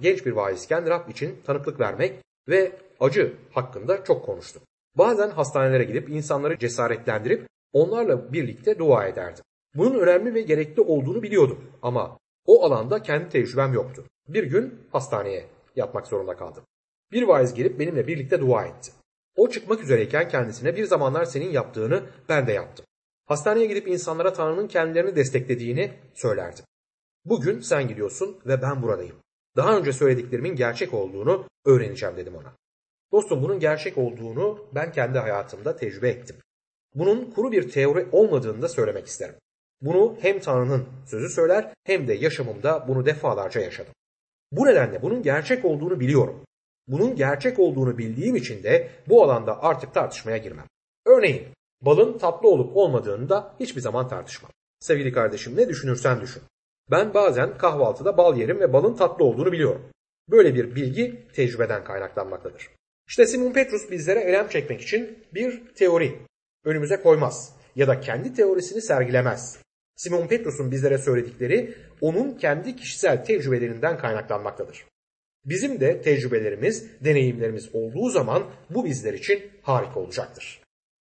genç bir vaizken Rab için tanıklık vermek ve acı hakkında çok konuştu. Bazen hastanelere gidip insanları cesaretlendirip onlarla birlikte dua ederdi. Bunun önemli ve gerekli olduğunu biliyordum ama o alanda kendi tecrübem yoktu. Bir gün hastaneye yatmak zorunda kaldım. Bir vaiz gelip benimle birlikte dua etti. O çıkmak üzereyken kendisine bir zamanlar senin yaptığını ben de yaptım. Hastaneye gidip insanlara Tanrı'nın kendilerini desteklediğini söylerdim. Bugün sen gidiyorsun ve ben buradayım. Daha önce söylediklerimin gerçek olduğunu öğreneceğim dedim ona. Dostum, bunun gerçek olduğunu ben kendi hayatımda tecrübe ettim. Bunun kuru bir teori olmadığını da söylemek isterim. Bunu hem Tanrı'nın sözü söyler hem de yaşamımda bunu defalarca yaşadım. Bu nedenle bunun gerçek olduğunu biliyorum. Bunun gerçek olduğunu bildiğim için de bu alanda artık tartışmaya girmem. Örneğin balın tatlı olup olmadığını da hiçbir zaman tartışmam. Sevgili kardeşim, ne düşünürsen düşün. Ben bazen kahvaltıda bal yerim ve balın tatlı olduğunu biliyorum. Böyle bir bilgi tecrübeden kaynaklanmaktadır. İşte Simon Petrus bizlere elem çekmek için bir teori önümüze koymaz ya da kendi teorisini sergilemez. Simon Petrus'un bizlere söyledikleri onun kendi kişisel tecrübelerinden kaynaklanmaktadır. Bizim de tecrübelerimiz, deneyimlerimiz olduğu zaman bu bizler için harika olacaktır.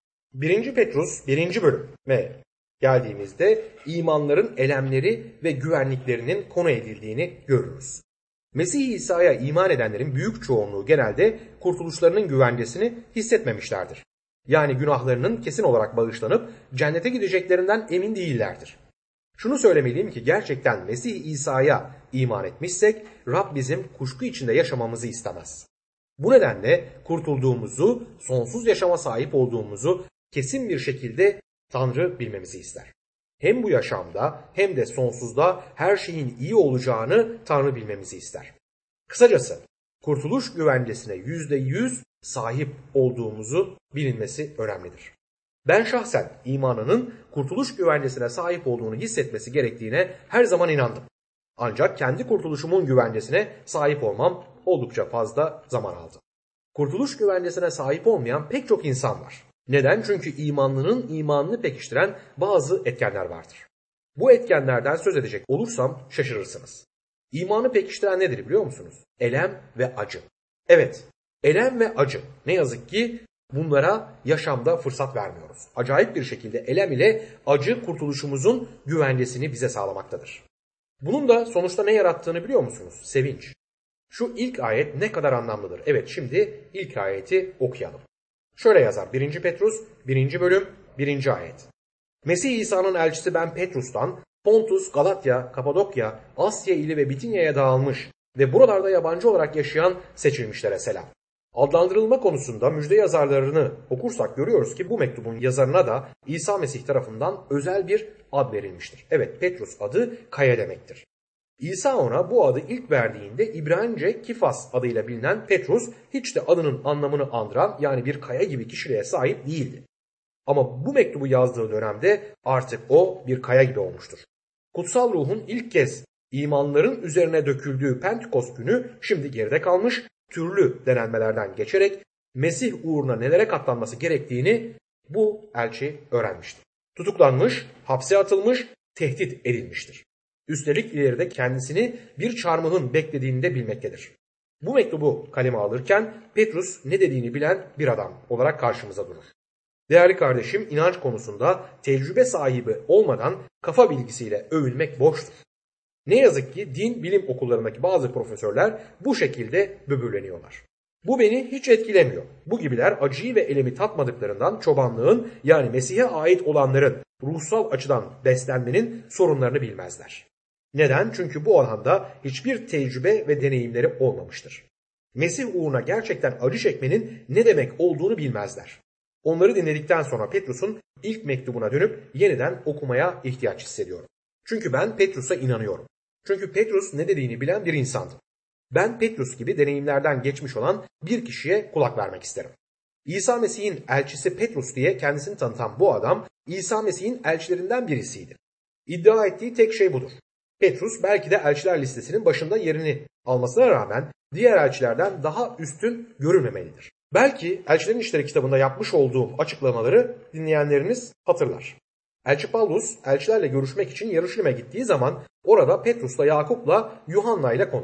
1. Petrus 1. bölüm ve geldiğimizde imanların elemleri ve güvenliklerinin konu edildiğini görürüz. Mesih İsa'ya iman edenlerin büyük çoğunluğu genelde kurtuluşlarının güvencesini hissetmemişlerdir. Yani günahlarının kesin olarak bağışlanıp cennete gideceklerinden emin değillerdir. Şunu söylemeliyim ki gerçekten Mesih İsa'ya iman etmişsek Rab bizim kuşku içinde yaşamamızı istemez. Bu nedenle kurtulduğumuzu, sonsuz yaşama sahip olduğumuzu kesin bir şekilde Tanrı bilmemizi ister. Hem bu yaşamda hem de sonsuzda her şeyin iyi olacağını Tanrı bilmemizi ister. Kısacası kurtuluş güvencesine %100 sahip olduğumuzu bilinmesi önemlidir. Ben şahsen imanının kurtuluş güvencesine sahip olduğunu hissetmesi gerektiğine her zaman inandım. Ancak kendi kurtuluşumun güvencesine sahip olmam oldukça fazla zaman aldı. Kurtuluş güvencesine sahip olmayan pek çok insan var. Neden? Çünkü imanlının imanını pekiştiren bazı etkenler vardır. Bu etkenlerden söz edecek olursam şaşırırsınız. İmanı pekiştiren nedir biliyor musunuz? Elem ve acı. Evet, elem ve acı. Ne yazık ki bunlara yaşamda fırsat vermiyoruz. Acayip bir şekilde elem ile acı kurtuluşumuzun güvencesini bize sağlamaktadır. Bunun da sonuçta ne yarattığını biliyor musunuz? Sevinç. Şu ilk ayet ne kadar anlamlıdır. Evet, şimdi ilk ayeti okuyalım. Şöyle yazar 1. Petrus 1. bölüm 1. ayet. Mesih İsa'nın elçisi ben Petrus'tan Pontus, Galatya, Kapadokya, Asya ili ve Bitinya'ya dağılmış ve buralarda yabancı olarak yaşayan seçilmişlere selam. Adlandırılma konusunda müjde yazarlarını okursak görüyoruz ki bu mektubun yazarına da İsa Mesih tarafından özel bir ad verilmiştir. Evet, Petrus adı kaya demektir. İsa ona bu adı ilk verdiğinde İbranice Kifas adıyla bilinen Petrus hiç de adının anlamını andıran yani bir kaya gibi kişiliğe sahip değildi. Ama bu mektubu yazdığı dönemde artık o bir kaya gibi olmuştur. Kutsal ruhun ilk kez imanların üzerine döküldüğü Pentekost günü şimdi geride kalmış, türlü denenmelerden geçerek Mesih uğruna nelere katlanması gerektiğini bu elçi öğrenmiştir. Tutuklanmış, hapse atılmış, tehdit edilmiştir. Üstelik ileride kendisini bir çarmıhın beklediğini de bilmektedir. Bu mektubu kaleme alırken Petrus ne dediğini bilen bir adam olarak karşımıza durur. Değerli kardeşim, inanç konusunda tecrübe sahibi olmadan kafa bilgisiyle övülmek boştur. Ne yazık ki din bilim okullarındaki bazı profesörler bu şekilde böbürleniyorlar. Bu beni hiç etkilemiyor. Bu gibiler acıyı ve elemi tatmadıklarından çobanlığın yani Mesih'e ait olanların ruhsal açıdan beslenmenin sorunlarını bilmezler. Neden? Çünkü bu alanda hiçbir tecrübe ve deneyimleri olmamıştır. Mesih uğruna gerçekten acı çekmenin ne demek olduğunu bilmezler. Onları dinledikten sonra Petrus'un ilk mektubuna dönüp yeniden okumaya ihtiyaç hissediyorum. Çünkü ben Petrus'a inanıyorum. Çünkü Petrus ne dediğini bilen bir insandı. Ben Petrus gibi deneyimlerden geçmiş olan bir kişiye kulak vermek isterim. İsa Mesih'in elçisi Petrus diye kendisini tanıtan bu adam İsa Mesih'in elçilerinden birisiydi. İddia ettiği tek şey budur. Petrus belki de elçiler listesinin başında yerini almasına rağmen diğer elçilerden daha üstün görülmemelidir. Belki Elçilerin İşleri kitabında yapmış olduğum açıklamaları dinleyenleriniz hatırlar. Elçi Paulus elçilerle görüşmek için Yeruşalim'e gittiği zaman orada Petrus'la, Yakup'la, Yuhanna ile konuştu.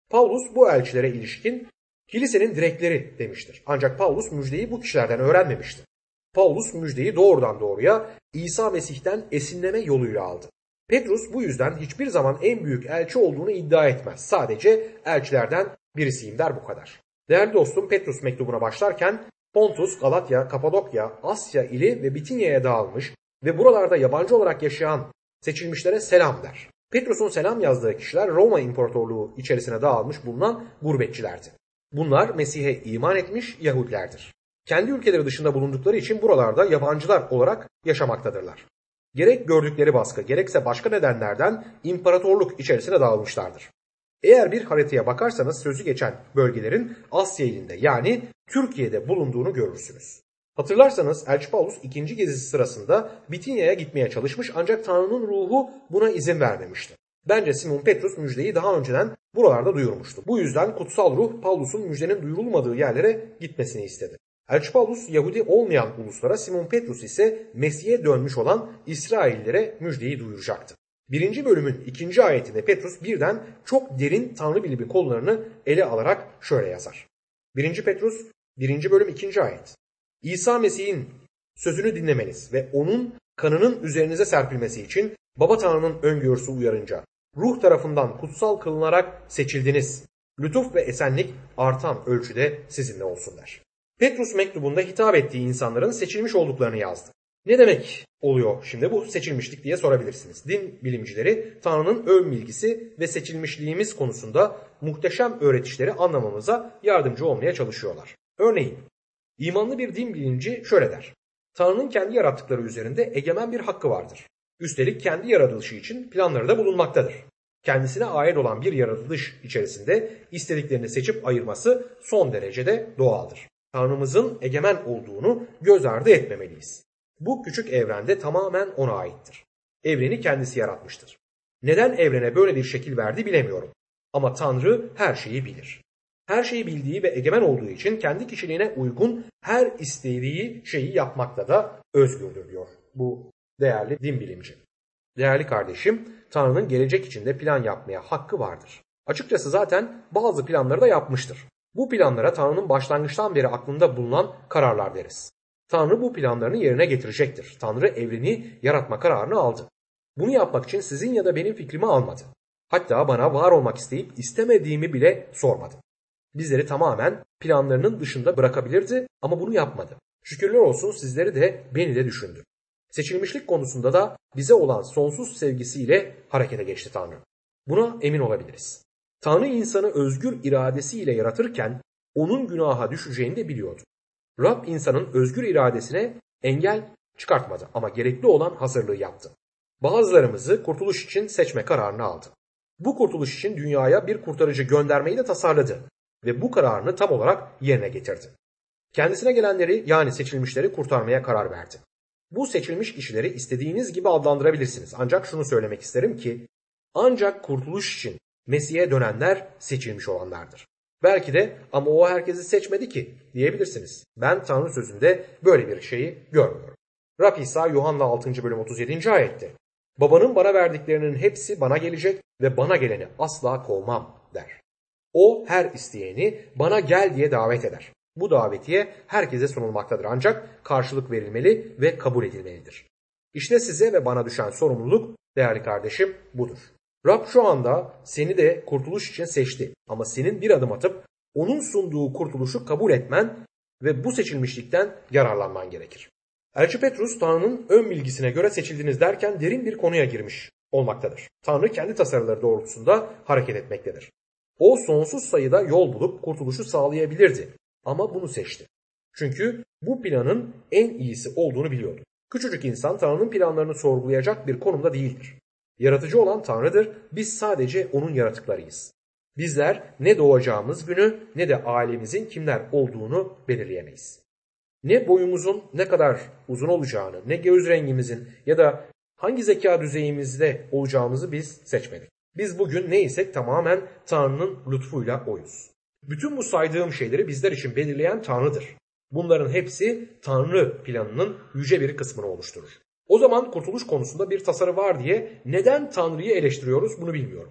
Paulus bu elçilere ilişkin kilisenin direkleri demiştir. Ancak Paulus müjdeyi bu kişilerden öğrenmemiştir. Paulus müjdeyi doğrudan doğruya İsa Mesih'ten esinleme yoluyla aldı. Petrus bu yüzden hiçbir zaman en büyük elçi olduğunu iddia etmez. Sadece elçilerden birisiyim der, bu kadar. Değerli dostum, Petrus mektubuna başlarken Pontus, Galatya, Kapadokya, Asya ili ve Bitinya'ya dağılmış ve buralarda yabancı olarak yaşayan seçilmişlere selam der. Petrus'un selam yazdığı kişiler Roma İmparatorluğu içerisine dağılmış bulunan gurbetçilerdi. Bunlar Mesih'e iman etmiş Yahudilerdir. Kendi ülkeleri dışında bulundukları için buralarda yabancılar olarak yaşamaktadırlar. Gerek gördükleri baskı gerekse başka nedenlerden imparatorluk içerisine dağılmışlardır. Eğer bir haritaya bakarsanız sözü geçen bölgelerin Asya ilinde yani Türkiye'de bulunduğunu görürsünüz. Hatırlarsanız Elçi Paulus ikinci gezisi sırasında Bitinya'ya gitmeye çalışmış ancak Tanrı'nın ruhu buna izin vermemişti. Bence Simon Petrus müjdeyi daha önceden buralarda duyurmuştu. Bu yüzden kutsal ruh Paulus'un müjdenin duyurulmadığı yerlere gitmesini istedi. Elçi Paulus Yahudi olmayan uluslara, Simon Petrus ise Mesih'e dönmüş olan İsraillilere müjdeyi duyuracaktı. 1. bölümün 2. ayetinde Petrus birden çok derin Tanrı bilimi konularını ele alarak şöyle yazar. 1. Petrus 1. bölüm 2. ayet. İsa Mesih'in sözünü dinlemeniz ve onun kanının üzerinize serpilmesi için Baba Tanrı'nın öngörüsü uyarınca ruh tarafından kutsal kılınarak seçildiniz. Lütuf ve esenlik artan ölçüde sizinle olsun der. Petrus mektubunda hitap ettiği insanların seçilmiş olduklarını yazdı. Ne demek oluyor şimdi bu seçilmişlik diye sorabilirsiniz. Din bilimcileri Tanrı'nın ön bilgisi ve seçilmişliğimiz konusunda muhteşem öğretişleri anlamamıza yardımcı olmaya çalışıyorlar. Örneğin imanlı bir din bilimci şöyle der. Tanrı'nın kendi yarattıkları üzerinde egemen bir hakkı vardır. Üstelik kendi yaratılışı için planları da bulunmaktadır. Kendisine ait olan bir yaratılış içerisinde istediklerini seçip ayırması son derecede doğaldır. Tanrımızın egemen olduğunu göz ardı etmemeliyiz. Bu küçük evrende tamamen ona aittir. Evreni kendisi yaratmıştır. Neden evrene böyle bir şekil verdi bilemiyorum. Ama Tanrı her şeyi bilir. Her şeyi bildiği ve egemen olduğu için kendi kişiliğine uygun her istediği şeyi yapmakta da özgürdür diyor bu değerli din bilimci. Değerli kardeşim, Tanrı'nın gelecek içinde plan yapmaya hakkı vardır. Açıkçası zaten bazı planları da yapmıştır. Bu planlara Tanrı'nın başlangıçtan beri aklında bulunan kararlar deriz. Tanrı bu planlarını yerine getirecektir. Tanrı evreni yaratma kararını aldı. Bunu yapmak için sizin ya da benim fikrimi almadı. Hatta bana var olmak isteyip istemediğimi bile sormadı. Bizleri tamamen planlarının dışında bırakabilirdi ama bunu yapmadı. Şükürler olsun sizleri de beni de düşündü. Seçilmişlik konusunda da bize olan sonsuz sevgisiyle harekete geçti Tanrı. Buna emin olabiliriz. Tanrı insanı özgür iradesiyle yaratırken onun günaha düşeceğini de biliyordu. Rab insanın özgür iradesine engel çıkartmadı ama gerekli olan hazırlığı yaptı. Bazılarımızı kurtuluş için seçme kararını aldı. Bu kurtuluş için dünyaya bir kurtarıcı göndermeyi de tasarladı ve bu kararını tam olarak yerine getirdi. Kendisine gelenleri yani seçilmişleri kurtarmaya karar verdi. Bu seçilmiş kişileri istediğiniz gibi adlandırabilirsiniz. Ancak şunu söylemek isterim ki ancak kurtuluş için Mesih'e dönenler seçilmiş olanlardır. Belki de ama o herkesi seçmedi ki diyebilirsiniz. Ben Tanrı sözünde böyle bir şeyi görmüyorum. Rab İsa Yuhanna 6. bölüm 37. ayette Babanın bana verdiklerinin hepsi bana gelecek ve bana geleni asla kovmam der. O her isteyeni bana gel diye davet eder. Bu davetiye herkese sunulmaktadır ancak karşılık verilmeli ve kabul edilmelidir. İşte size ve bana düşen sorumluluk değerli kardeşim budur. Rab şu anda seni de kurtuluş için seçti ama senin bir adım atıp onun sunduğu kurtuluşu kabul etmen ve bu seçilmişlikten yararlanman gerekir. Elçi Petrus Tanrı'nın ön bilgisine göre seçildiniz derken derin bir konuya girmiş olmaktadır. Tanrı kendi tasarıları doğrultusunda hareket etmektedir. O sonsuz sayıda yol bulup kurtuluşu sağlayabilirdi ama bunu seçti. Çünkü bu planın en iyisi olduğunu biliyordu. Küçücük insan Tanrı'nın planlarını sorgulayacak bir konumda değildir. Yaratıcı olan Tanrı'dır, biz sadece onun yaratıklarıyız. Bizler ne doğacağımız günü ne de ailemizin kimler olduğunu belirleyemeyiz. Ne boyumuzun ne kadar uzun olacağını, ne göz rengimizin ya da hangi zeka düzeyimizde olacağımızı biz seçmedik. Biz bugün neysek tamamen Tanrı'nın lütfuyla oyuz. Bütün bu saydığım şeyleri bizler için belirleyen Tanrı'dır. Bunların hepsi Tanrı planının yüce bir kısmını oluşturur. O zaman kurtuluş konusunda bir tasarı var diye neden Tanrı'yı eleştiriyoruz bunu bilmiyorum.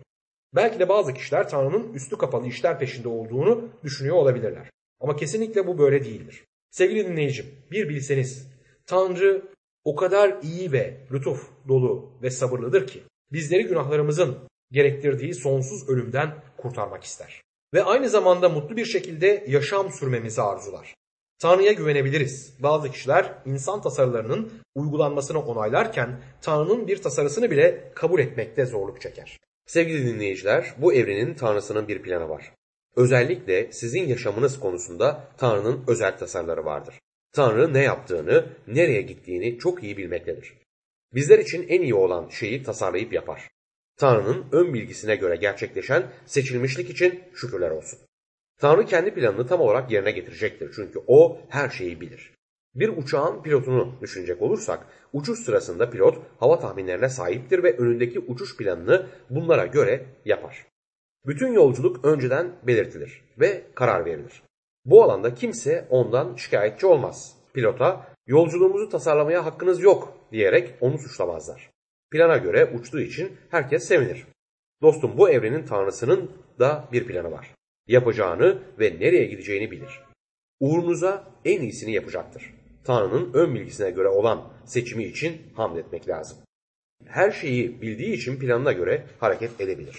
Belki de bazı kişiler Tanrı'nın üstü kapalı işler peşinde olduğunu düşünüyor olabilirler. Ama kesinlikle bu böyle değildir. Sevgili dinleyicim, bir bilseniz Tanrı o kadar iyi ve lütuf dolu ve sabırlıdır ki bizleri günahlarımızın gerektirdiği sonsuz ölümden kurtarmak ister. Ve aynı zamanda mutlu bir şekilde yaşam sürmemizi arzular. Tanrı'ya güvenebiliriz. Bazı kişiler insan tasarılarının uygulanmasını onaylarken Tanrı'nın bir tasarısını bile kabul etmekte zorluk çeker. Sevgili dinleyiciler, bu evrenin Tanrısının bir planı var. Özellikle sizin yaşamınız konusunda Tanrı'nın özel tasarıları vardır. Tanrı ne yaptığını, nereye gittiğini çok iyi bilmektedir. Bizler için en iyi olan şeyi tasarlayıp yapar. Tanrı'nın ön bilgisine göre gerçekleşen seçilmişlik için şükürler olsun. Tanrı kendi planını tam olarak yerine getirecektir çünkü O her şeyi bilir. Bir uçağın pilotunu düşünecek olursak, uçuş sırasında pilot hava tahminlerine sahiptir ve önündeki uçuş planını bunlara göre yapar. Bütün yolculuk önceden belirtilir ve karar verilir. Bu alanda kimse ondan şikayetçi olmaz. Pilota yolculuğumuzu tasarlamaya hakkınız yok diyerek onu suçlamazlar. Plana göre uçtuğu için herkes sevinir. Dostum, bu evrenin Tanrısının da bir planı var. Yapacağını ve nereye gideceğini bilir. Uğrunuza en iyisini yapacaktır. Tanrı'nın ön bilgisine göre olan seçimi için hamd etmek lazım. Her şeyi bildiği için planına göre hareket edebilir.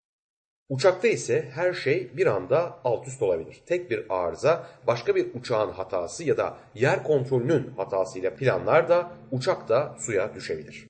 Uçakta ise her şey bir anda alt üst olabilir. Tek bir arıza, başka bir uçağın hatası ya da yer kontrolünün hatasıyla planlar da uçak da suya düşebilir.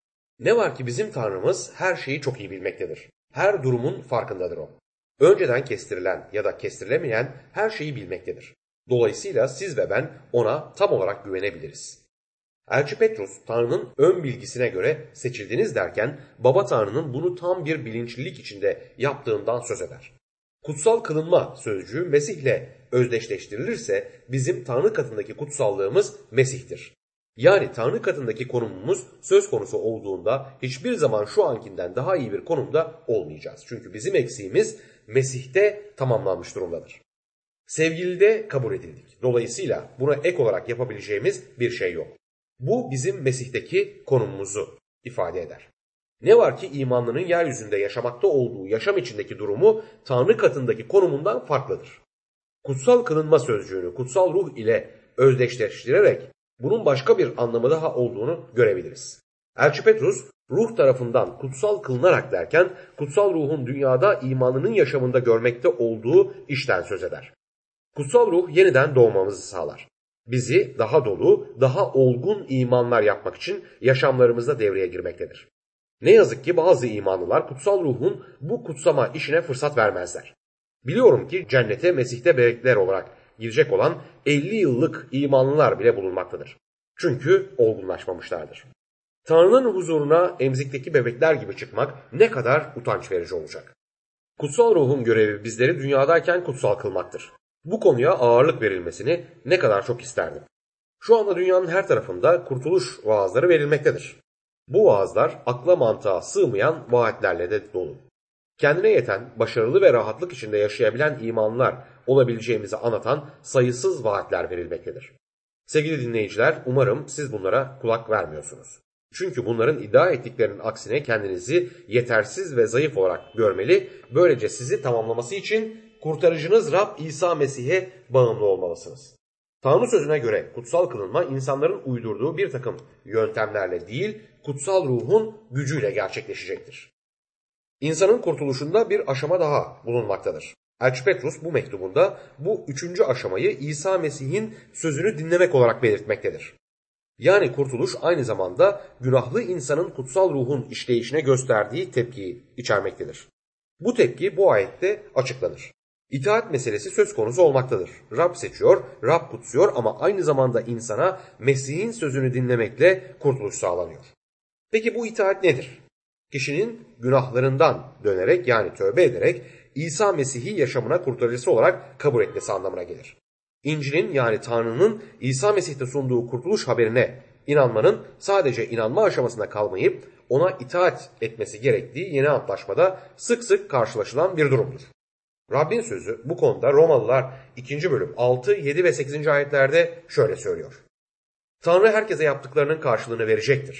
Ne var ki bizim Tanrımız her şeyi çok iyi bilmektedir. Her durumun farkındadır O. Önceden kestirilen ya da kestirilemeyen her şeyi bilmektedir. Dolayısıyla siz ve ben O'na tam olarak güvenebiliriz. Elçi Petrus, Tanrı'nın ön bilgisine göre seçildiniz derken, Baba Tanrı'nın bunu tam bir bilinçlilik içinde yaptığından söz eder. Kutsal kılınma sözcüğü Mesih'le özdeşleştirilirse bizim Tanrı katındaki kutsallığımız Mesih'tir. Yani Tanrı katındaki konumumuz söz konusu olduğunda hiçbir zaman şu ankinden daha iyi bir konumda olmayacağız. Çünkü bizim eksiğimiz Mesih'te tamamlanmış durumdadır. Sevgilide kabul edildik. Dolayısıyla buna ek olarak yapabileceğimiz bir şey yok. Bu bizim Mesih'teki konumumuzu ifade eder. Ne var ki imanlının yeryüzünde yaşamakta olduğu yaşam içindeki durumu Tanrı katındaki konumundan farklıdır. Kutsal kılınma sözcüğünü kutsal ruh ile özdeşleştirerek bunun başka bir anlamı daha olduğunu görebiliriz. Elçi Petrus, ruh tarafından kutsal kılınarak derken kutsal ruhun dünyada imanının yaşamında görmekte olduğu işten söz eder. Kutsal ruh yeniden doğmamızı sağlar. Bizi daha dolu, daha olgun imanlar yapmak için yaşamlarımızda devreye girmektedir. Ne yazık ki bazı imanlılar kutsal ruhun bu kutsama işine fırsat vermezler. Biliyorum ki cennete Mesih'te bebekler olarak girecek olan 50 yıllık imanlılar bile bulunmaktadır. Çünkü olgunlaşmamışlardır. Tanrı'nın huzuruna emzikteki bebekler gibi çıkmak ne kadar utanç verici olacak. Kutsal ruhun görevi bizleri dünyadayken kutsal kılmaktır. Bu konuya ağırlık verilmesini ne kadar çok isterdim. Şu anda dünyanın her tarafında kurtuluş vaazları verilmektedir. Bu vaazlar akla mantığa sığmayan vaatlerle de dolu. Kendine yeten, başarılı ve rahatlık içinde yaşayabilen imanlar olabileceğimizi anlatan sayısız vaatler verilmektedir. Sevgili dinleyiciler, umarım siz bunlara kulak vermiyorsunuz. Çünkü bunların iddia ettiklerinin aksine kendinizi yetersiz ve zayıf olarak görmeli, böylece sizi tamamlaması için kurtarıcınız Rab İsa Mesih'e bağımlı olmalısınız. Tanrı sözüne göre kutsal kılınma insanların uydurduğu bir takım yöntemlerle değil, kutsal ruhun gücüyle gerçekleşecektir. İnsanın kurtuluşunda bir aşama daha bulunmaktadır. Elçi Petrus bu mektubunda bu üçüncü aşamayı İsa Mesih'in sözünü dinlemek olarak belirtmektedir. Yani kurtuluş aynı zamanda günahlı insanın kutsal ruhun işleyişine gösterdiği tepkiyi içermektedir. Bu tepki bu ayette açıklanır. İtaat meselesi söz konusu olmaktadır. Rab seçiyor, Rab kutsuyor ama aynı zamanda insana Mesih'in sözünü dinlemekle kurtuluş sağlanıyor. Peki bu itaat nedir? Kişinin günahlarından dönerek yani tövbe ederek İsa Mesih'i yaşamına kurtarıcısı olarak kabul etmesi anlamına gelir. İncil'in yani Tanrı'nın İsa Mesih'te sunduğu kurtuluş haberine inanmanın sadece inanma aşamasında kalmayıp ona itaat etmesi gerektiği yeni antlaşmada sık sık karşılaşılan bir durumdur. Rabbin sözü bu konuda Romalılar 2. bölüm 6, 7 ve 8. ayetlerde şöyle söylüyor. Tanrı herkese yaptıklarının karşılığını verecektir.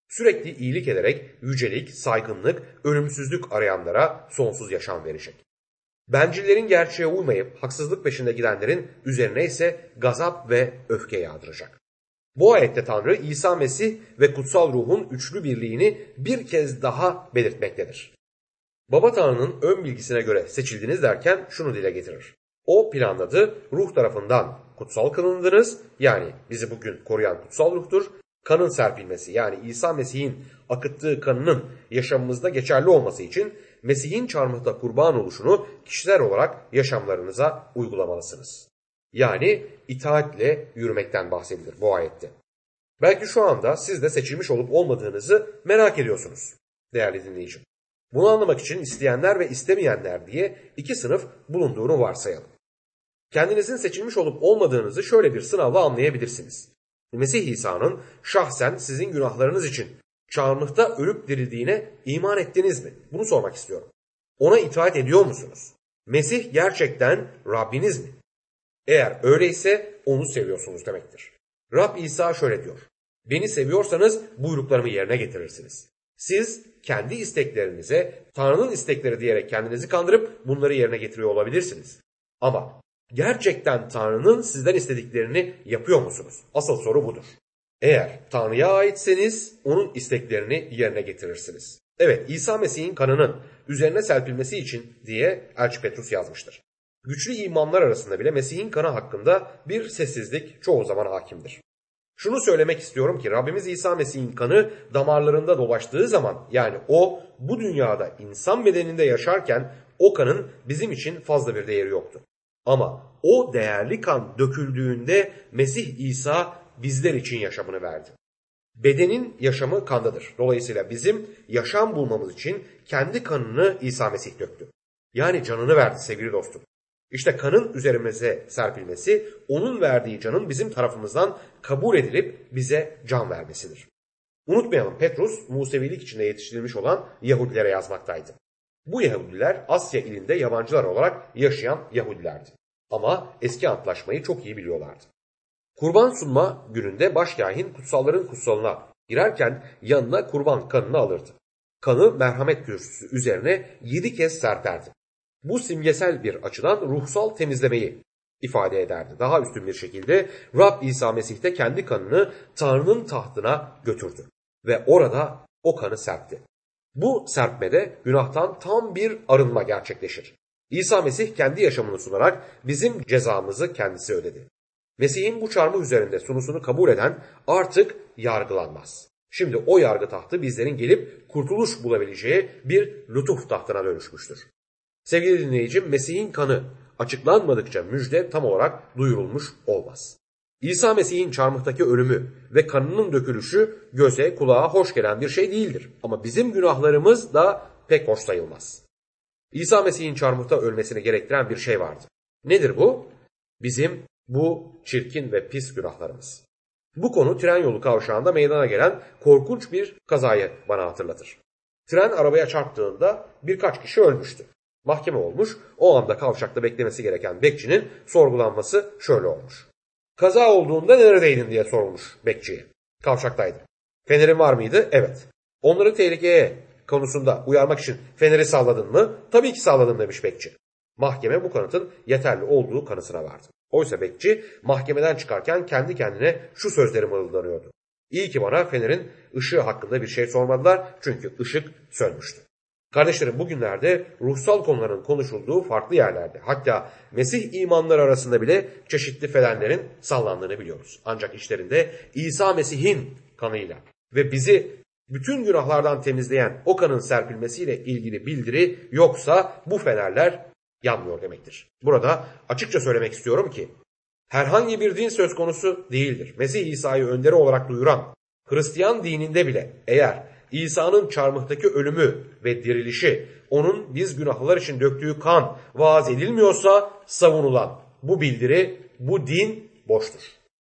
Sürekli iyilik ederek yücelik, saygınlık, ölümsüzlük arayanlara sonsuz yaşam verecek. Bencillerin gerçeğe uymayıp haksızlık peşinde gidenlerin üzerine ise gazap ve öfke yağdıracak. Bu ayette Tanrı İsa Mesih ve kutsal ruhun üçlü birliğini bir kez daha belirtmektedir. Baba Tanrı'nın ön bilgisine göre seçildiniz derken şunu dile getirir. O planladı, ruh tarafından kutsal kılındınız, yani bizi bugün koruyan kutsal ruhtur. Kanın serpilmesi, yani İsa Mesih'in akıttığı kanının yaşamımızda geçerli olması için Mesih'in çarmıhta kurban oluşunu kişiler olarak yaşamlarınıza uygulamalısınız. Yani itaatle yürümekten bahsedilir bu ayette. Belki şu anda siz de seçilmiş olup olmadığınızı merak ediyorsunuz değerli dinleyicim. Bunu anlamak için isteyenler ve istemeyenler diye iki sınıf bulunduğunu varsayalım. Kendinizin seçilmiş olup olmadığınızı şöyle bir sınavla anlayabilirsiniz. Mesih İsa'nın şahsen sizin günahlarınız için çarmıhta ölüp dirildiğine iman ettiniz mi? Bunu sormak istiyorum. Ona itaat ediyor musunuz? Mesih gerçekten Rabbiniz mi? Eğer öyleyse onu seviyorsunuz demektir. Rab İsa şöyle diyor. Beni seviyorsanız buyruklarımı yerine getirirsiniz. Siz kendi isteklerinize Tanrı'nın istekleri diyerek kendinizi kandırıp bunları yerine getiriyor olabilirsiniz. Ama gerçekten Tanrı'nın sizden istediklerini yapıyor musunuz? Asıl soru budur. Eğer Tanrı'ya aitseniz onun isteklerini yerine getirirsiniz. Evet, İsa Mesih'in kanının üzerine serpilmesi için diye Elçi Petrus yazmıştır. Güçlü imamlar arasında bile Mesih'in kanı hakkında bir sessizlik çoğu zaman hakimdir. Şunu söylemek istiyorum ki Rabbimiz İsa Mesih'in kanı damarlarında dolaştığı zaman, yani o bu dünyada insan bedeninde yaşarken o kanın bizim için fazla bir değeri yoktu. Ama o değerli kan döküldüğünde Mesih İsa bizler için yaşamını verdi. Bedenin yaşamı kandadır. Dolayısıyla bizim yaşam bulmamız için kendi kanını İsa Mesih döktü. Yani canını verdi sevgili dostum. İşte kanın üzerimize serpilmesi, onun verdiği canın bizim tarafımızdan kabul edilip bize can vermesidir. Unutmayalım, Petrus Musevilik içinde yetiştirilmiş olan Yahudilere yazmaktaydı. Bu Yahudiler Asya ilinde yabancılar olarak yaşayan Yahudilerdi. Ama eski antlaşmayı çok iyi biliyorlardı. Kurban sunma gününde başkâhin kutsalların kutsalına girerken yanına kurban kanını alırdı. Kanı merhamet kürsüsü üzerine 7 kez serperdi. Bu simgesel bir açıdan ruhsal temizlemeyi ifade ederdi. Daha üstün bir şekilde Rab İsa Mesih de kendi kanını Tanrı'nın tahtına götürdü ve orada o kanı serpti. Bu serpmede günahtan tam bir arınma gerçekleşir. İsa Mesih kendi yaşamını sunarak bizim cezamızı kendisi ödedi. Mesih'in bu çarmıh üzerinde sunusunu kabul eden artık yargılanmaz. Şimdi o yargı tahtı bizlerin gelip kurtuluş bulabileceği bir lütuf tahtına dönüşmüştür. Sevgili dinleyicim, Mesih'in kanı açıklanmadıkça müjde tam olarak duyurulmuş olmaz. İsa Mesih'in çarmıhtaki ölümü ve kanının dökülüşü göze, kulağa hoş gelen bir şey değildir. Ama bizim günahlarımız da pek hoş sayılmaz. İsa Mesih'in çarmıhta ölmesini gerektiren bir şey vardı. Nedir bu? Bizim bu çirkin ve pis günahlarımız. Bu konu tren yolu kavşağında meydana gelen korkunç bir kazayı bana hatırlatır. Tren arabaya çarptığında birkaç kişi ölmüştü. Mahkeme olmuş, o anda kavşakta beklemesi gereken bekçinin sorgulanması şöyle olmuş. Kaza olduğunda neredeydin diye sorulmuş bekçiye. Kavşaktaydım. Fenerin var mıydı? Evet. Onları tehlikeye konusunda uyarmak için feneri salladın mı? Tabii ki salladım demiş bekçi. Mahkeme bu kanıtın yeterli olduğu kanısına vardı. Oysa bekçi mahkemeden çıkarken kendi kendine şu sözleri mırıldanıyordu. İyi ki bana fenerin ışığı hakkında bir şey sormadılar, çünkü ışık sönmüştü. Kardeşlerim, bugünlerde ruhsal konuların konuşulduğu farklı yerlerde, hatta Mesih imanları arasında bile çeşitli fenerlerin sallandığını biliyoruz. Ancak içlerinde İsa Mesih'in kanıyla ve bizi bütün günahlardan temizleyen o kanın serpilmesiyle ilgili bildiri yoksa bu fenerler yanmıyor demektir. Burada açıkça söylemek istiyorum ki herhangi bir din söz konusu değildir. Mesih İsa'yı önderi olarak duyuran Hristiyan dininde bile eğer İsa'nın çarmıhtaki ölümü ve dirilişi, onun biz günahlar için döktüğü kan vaaz edilmiyorsa savunulan bu bildiri, bu din boştur.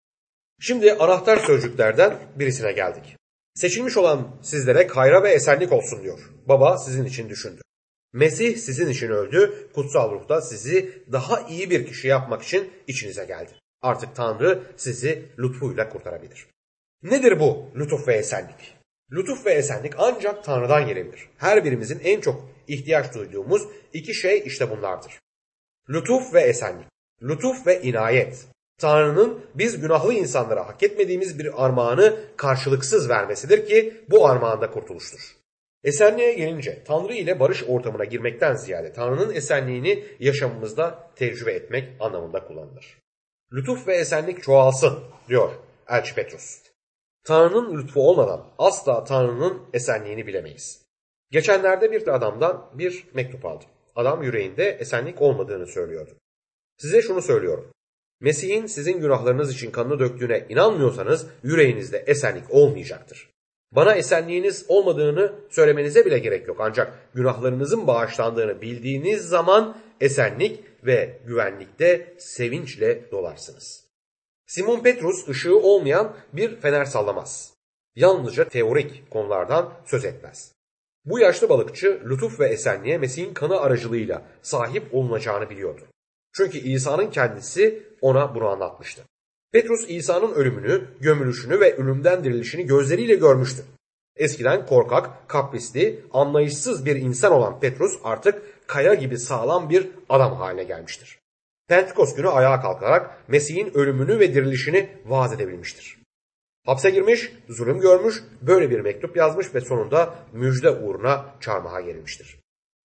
Şimdi anahtar sözcüklerden birisine geldik. Seçilmiş olan sizlere hayra ve esenlik olsun diyor. Baba sizin için düşündü. Mesih sizin için öldü, kutsal ruh da sizi daha iyi bir kişi yapmak için içinize geldi. Artık Tanrı sizi lütfuyla kurtarabilir. Nedir bu lütuf ve esenlik? Lütuf ve esenlik ancak Tanrı'dan gelebilir. Her birimizin en çok ihtiyaç duyduğumuz iki şey işte bunlardır. Lütuf ve esenlik. Lütuf ve inayet. Tanrı'nın biz günahlı insanlara hak etmediğimiz bir armağanı karşılıksız vermesidir ki bu armağanda kurtuluştur. Esenliğe gelince Tanrı ile barış ortamına girmekten ziyade Tanrı'nın esenliğini yaşamımızda tecrübe etmek anlamında kullanılır. Lütuf ve esenlik çoğalsın diyor Elçi Petrus. Tanrı'nın lütfu olmadan asla Tanrı'nın esenliğini bilemeyiz. Geçenlerde bir adamdan bir mektup aldım. Adam yüreğinde esenlik olmadığını söylüyordu. Size şunu söylüyorum. Mesih'in sizin günahlarınız için kanını döktüğüne inanmıyorsanız yüreğinizde esenlik olmayacaktır. Bana esenliğiniz olmadığını söylemenize bile gerek yok. Ancak günahlarınızın bağışlandığını bildiğiniz zaman esenlik ve güvenlikte sevinçle dolarsınız. Simon Petrus ışığı olmayan bir fener sallamaz. Yalnızca teorik konulardan söz etmez. Bu yaşlı balıkçı lütuf ve esenliğe Mesih'in kanı aracılığıyla sahip olunacağını biliyordu. Çünkü İsa'nın kendisi ona bunu anlatmıştı. Petrus İsa'nın ölümünü, gömülüşünü ve ölümden dirilişini gözleriyle görmüştü. Eskiden korkak, kaprisli, anlayışsız bir insan olan Petrus artık kaya gibi sağlam bir adam haline gelmiştir. Pentekost günü ayağa kalkarak Mesih'in ölümünü ve dirilişini vaaz edebilmiştir. Hapse girmiş, zulüm görmüş, böyle bir mektup yazmış ve sonunda müjde uğruna çarmıha gerilmiştir.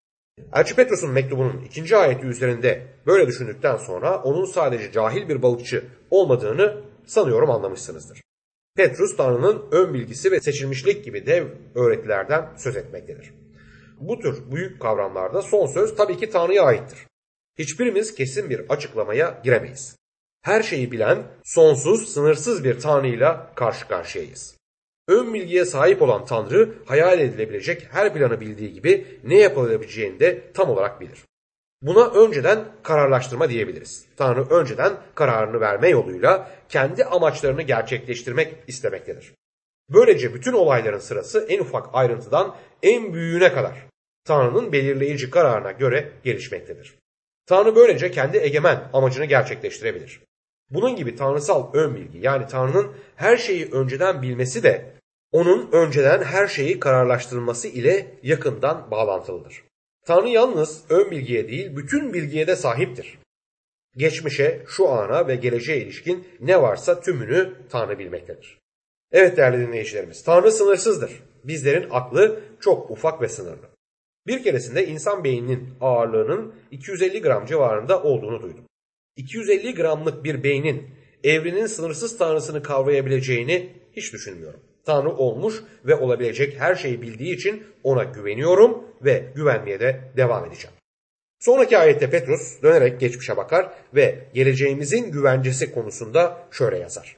Elçi Petrus'un mektubunun 2. ayeti üzerinde böyle düşündükten sonra onun sadece cahil bir balıkçı olmadığını sanıyorum anlamışsınızdır. Petrus Tanrı'nın ön bilgisi ve seçilmişlik gibi dev öğretilerden söz etmektedir. Bu tür büyük kavramlarda son söz tabii ki Tanrı'ya aittir. Hiçbirimiz kesin bir açıklamaya giremeyiz. Her şeyi bilen, sonsuz, sınırsız bir Tanrı'yla karşı karşıyayız. Ön bilgiye sahip olan Tanrı hayal edilebilecek her planı bildiği gibi ne yapılabileceğini de tam olarak bilir. Buna önceden kararlaştırma diyebiliriz. Tanrı önceden kararını verme yoluyla kendi amaçlarını gerçekleştirmek istemektedir. Böylece bütün olayların sırası en ufak ayrıntıdan en büyüğüne kadar Tanrı'nın belirleyici kararına göre gelişmektedir. Tanrı böylece kendi egemen amacını gerçekleştirebilir. Bunun gibi tanrısal ön bilgi, yani Tanrı'nın her şeyi önceden bilmesi de onun önceden her şeyi kararlaştırılması ile yakından bağlantılıdır. Tanrı yalnız ön bilgiye değil, bütün bilgiye de sahiptir. Geçmişe, şu ana ve geleceğe ilişkin ne varsa tümünü Tanrı bilmektedir. Evet değerli dinleyicilerimiz, Tanrı sınırsızdır. Bizlerin aklı çok ufak ve sınırlı. Bir keresinde insan beyninin ağırlığının 250 gram civarında olduğunu duydum. 250 gramlık bir beynin evrenin sınırsız tanrısını kavrayabileceğini hiç düşünmüyorum. Tanrı olmuş ve olabilecek her şeyi bildiği için ona güveniyorum ve güvenmeye de devam edeceğim. Sonraki ayette Petrus dönerek geçmişe bakar ve geleceğimizin güvencesi konusunda şöyle yazar.